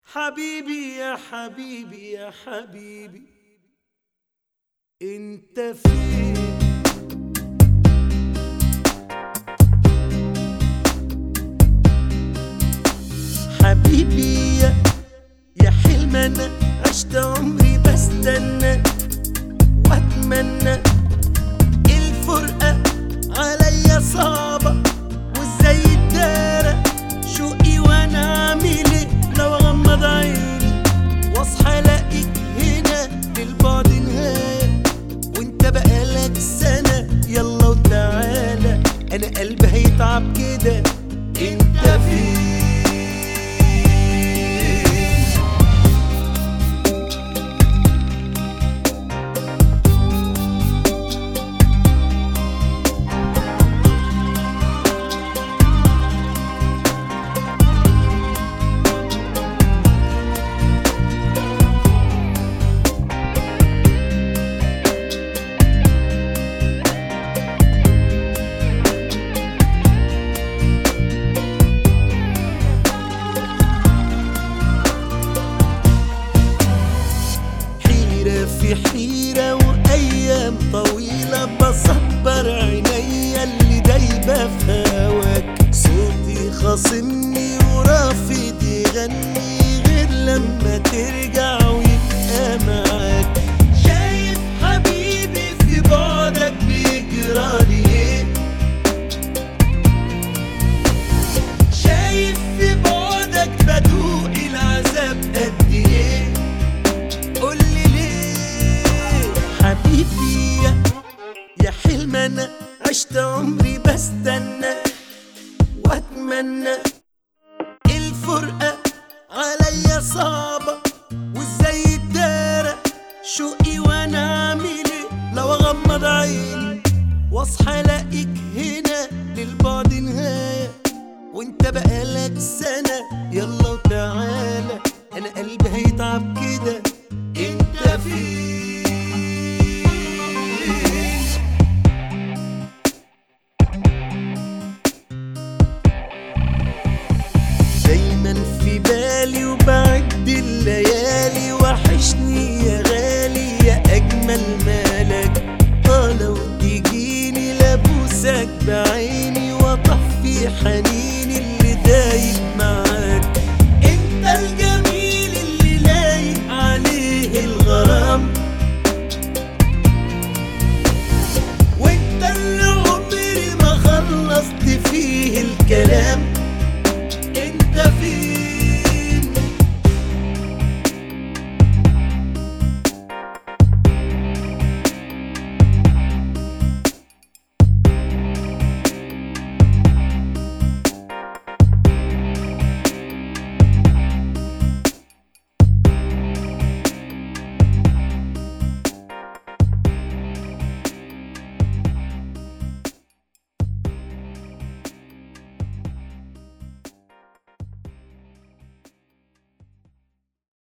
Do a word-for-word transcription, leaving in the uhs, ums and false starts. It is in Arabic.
حبيبي يا حبيبي يا حبيبي انت فين؟ حبيبي يا يا حلم انا عشت عمري بستنى واتمنى الفرقة عليا صعبة وازاي الدارة شوقي وانا اعمل ايه لو اغمض عيني واصحى الاقيك هنا للبعد نهاية وانت بقالك سنة يلا وتعالى انا قلبي هيتعب كده انت فين؟ في حيرة وأيام طويلة بصبر عينيا اللي دايبة في هواك صوتي خاصمني ورافض يغني غير لما ترجع ويبقى معاك شايف حبيبي في بعدك بيجرالي ايه شايف في بعدك بدوق العذاب قد ايه قولي حبيبي يا يا حلم انا عشت عمري بستنى واتمنى الفرقة عليا صعبة وازاي الدارة شوقي وانا اعمل ايه لو اغمض عيني واصحى الاقيك هنا للبعد نهاية وانت بقالك سنة يلا وتعالى انا قلبي هيتعب كده انت فين؟ دايما في بالي وبعد الليالي وحشني يا